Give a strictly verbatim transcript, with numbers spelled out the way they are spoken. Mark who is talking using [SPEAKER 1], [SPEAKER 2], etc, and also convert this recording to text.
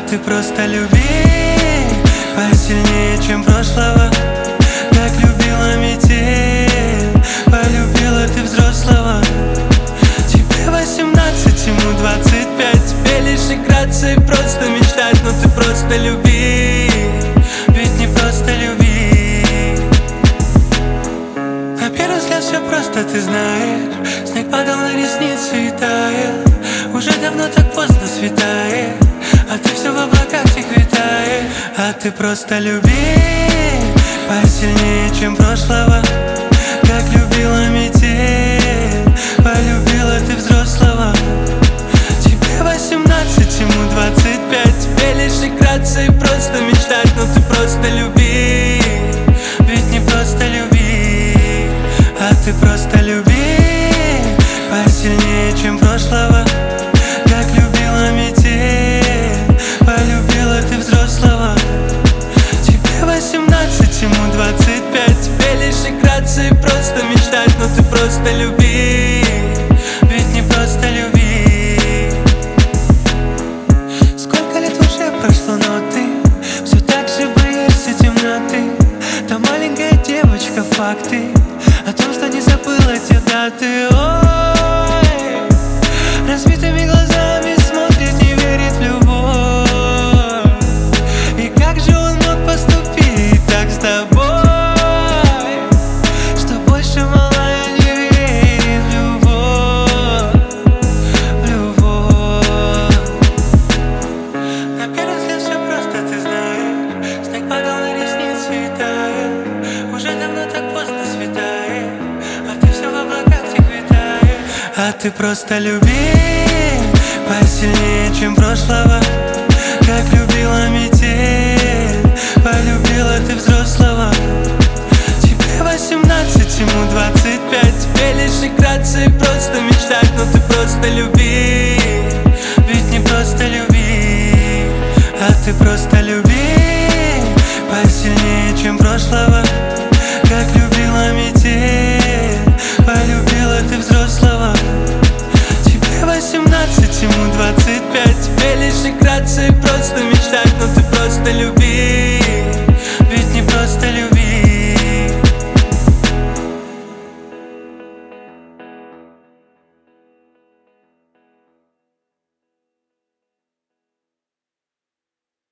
[SPEAKER 1] ты просто люби посильнее, чем прошлого. Как любила метель, полюбила ты взрослого. Тебе восемнадцать, ему двадцать пять. Тебе лишь играться и просто мечтать. Но ты просто люби, ведь не просто люби. На первый взгляд все просто, ты знаешь. Снег падал на ресницы и таял. Уже давно так поздно светает, а ты все в облаках их витаешь. А ты просто люби посильнее, чем прошлого. Как любила метель, полюбила ты взрослого. Тебе восемнадцать, ему двадцать пять. Тебе лишь играться и просто мечтать. Но ты просто люби, ведь не просто люби. А ты просто люби посильнее, чем прошлого. Как любила метель, полюбила ты взрослого. Тебе восемнадцать, ему двадцать пять. Тебе лишь играться и просто мечтать. Но ты просто люби, ведь не просто люби. Сколько лет уже прошло, но ты все так же боишься темноты. Та маленькая девочка, факты о том, что не забыла те даты. Ой, разбитыми глазами смотрит, не верит в любовь. И как же он мог поступить так с тобой, что больше малая не верит в любовь, в любовь. На первый взгляд все просто, ты знаешь. Снег падал на ресницы и таял. Уже давно так поздно светает, а ты все в облаках их витаешь. А ты просто люби посильнее, чем прошлого. Как любила метель, полюбила ты взрослого. Тебе восемнадцать, ему двадцать пять. Тебе лишь играться и просто мечтать. Но ты просто люби, ведь не просто люби. А ты просто люби посильнее, чем прошлого. Как любила метель, полюбила ты взрослого. Тебе восемнадцать, ему двадцать пять. Тебе лишь играться и просто мечтать.